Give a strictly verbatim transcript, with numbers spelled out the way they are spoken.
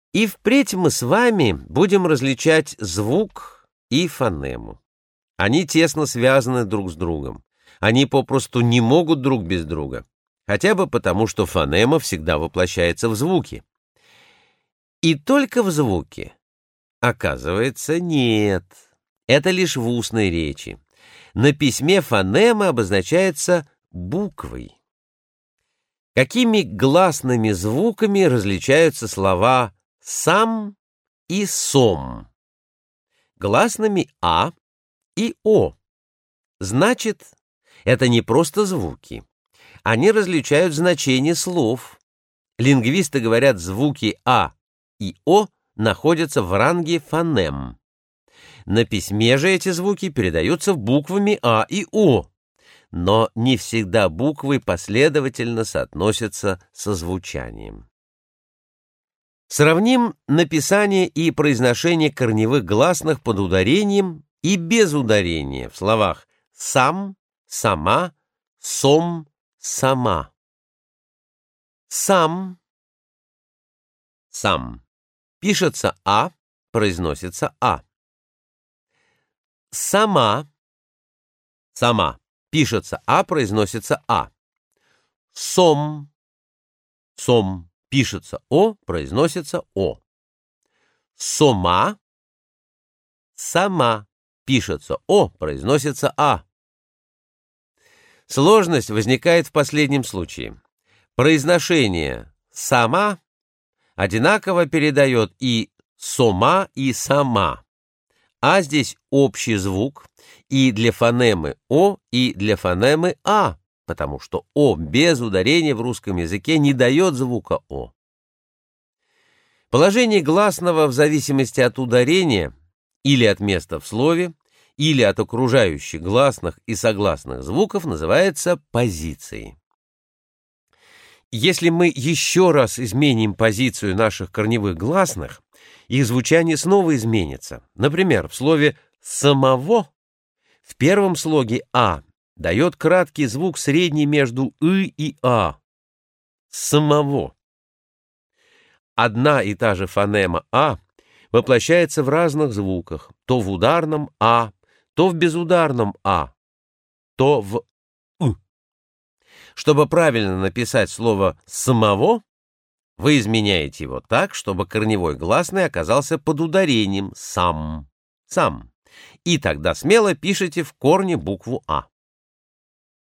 И впредь мы с вами будем различать звук и фонему. Они тесно связаны друг с другом. Они попросту не могут друг без друга, хотя бы потому, что фонема всегда воплощается в звуке. И только в звуке. Оказывается, нет. Это лишь в устной речи. На письме фонема обозначается буквой. Какими гласными звуками различаются слова «сам» и «сом»? Гласными «а» и «о». Значит, это не просто звуки. Они различают значение слов. Лингвисты говорят, звуки «а» и «о» находятся в ранге фонем. На письме же эти звуки передаются буквами «а» и «о». Но не всегда буквы последовательно соотносятся со звучанием. Сравним написание и произношение корневых гласных под ударением и без ударения в словах «сам», «сама», «сом», «сама». «Сам», «сам» пишется «а», произносится «а». «Сама», «сама» пишется «а», произносится «а». «Сом», «сом» пишется «о», произносится «о». «Сома», «сама» пишется «о», произносится «а». Сложность возникает в последнем случае. Произношение «сама» одинаково передает и «сома», и «сама». А здесь общий звук и для фонемы «о», и для фонемы «а», потому что «о» без ударения в русском языке не дает звука «о». Положение гласного в зависимости от ударения или от места в слове, или от окружающих гласных и согласных звуков называется позицией. Если мы еще раз изменим позицию наших корневых гласных, их звучание снова изменится. Например, в слове «самого» в первом слоге «а» дает краткий звук средний между «ы» и «а». «Самого». Одна и та же фонема «а» воплощается в разных звуках, то в ударном «а», то в безударном «а», то в «ы». Чтобы правильно написать слово «самого», вы изменяете его так, чтобы корневой гласный оказался под ударением «сам», «сам». И тогда смело пишите в корне букву «а».